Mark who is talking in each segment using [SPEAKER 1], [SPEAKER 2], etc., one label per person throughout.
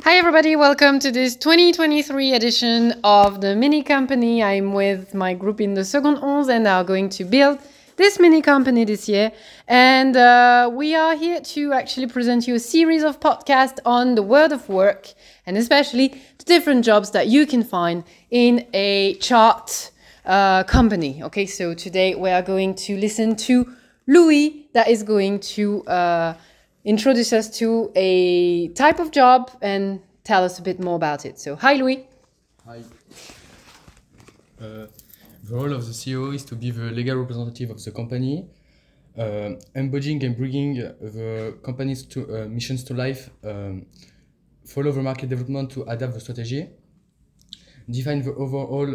[SPEAKER 1] Hi everybody, welcome to this 2023 edition of the Mini Company. I'm with my group in the Second 11 and are going to build this mini company this year. And we are here to actually present you a series of podcasts on the world of work and especially the different jobs that you can find in a chart company. Okay, so today we are going to listen to Louis that is going to introduce us to a type of job and tell us a bit more about it. So, hi, Louis.
[SPEAKER 2] Hi. The role of the CEO is to be the legal representative of the company, embodying and bringing the company's missions to life, follow the market development to adapt the strategy, define the overall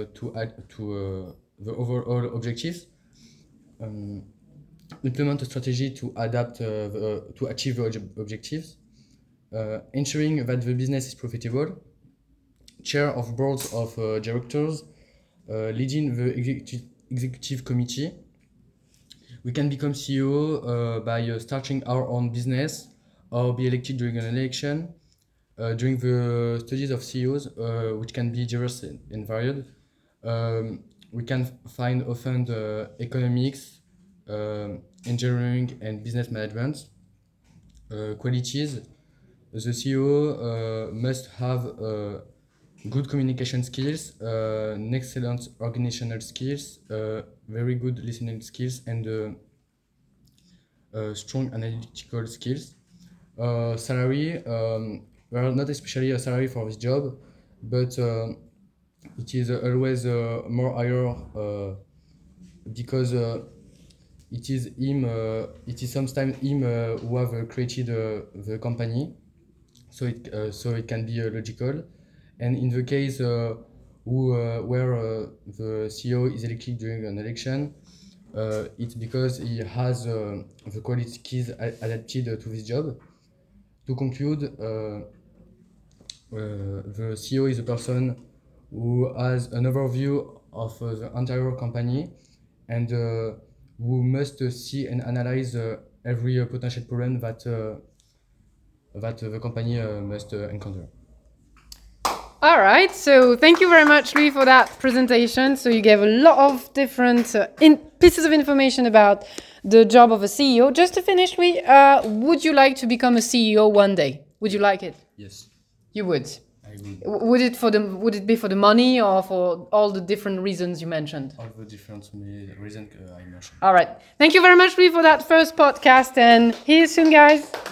[SPEAKER 2] the overall objectives, implement a strategy to adapt to achieve the objectives, ensuring that the business is profitable, chair of boards of directors, leading the executive committee. We can become CEO by starting our own business or be elected during an election. During the studies of CEOs, which can be diverse and varied, we can find often economics, engineering, and business management. Qualities: the CEO must have good communication skills, excellent organizational skills, very good listening skills, and strong analytical skills. Salary: well, not especially a salary for this job, but it is always more higher because it is sometimes him who have created the company, so it can be logical. And in the case where the CEO is elected during an election, it's because he has the qualities adapted to this job. To conclude, the CEO is a person who has an overview of the entire company and who must see and analyze every potential problem that the company must encounter.
[SPEAKER 1] All right, so thank you very much, Louis, for that presentation. So you gave a lot of different pieces of information about the job of a CEO. Just to finish, Louis, would you like to become a CEO one day? Would you like it?
[SPEAKER 2] Yes,
[SPEAKER 1] You would.
[SPEAKER 2] I agree.
[SPEAKER 1] Would it be for the money or for all the different reasons you mentioned?
[SPEAKER 2] All the different reasons I mentioned.
[SPEAKER 1] All right. Thank you very much, Louis, for that first podcast, and see you soon, guys.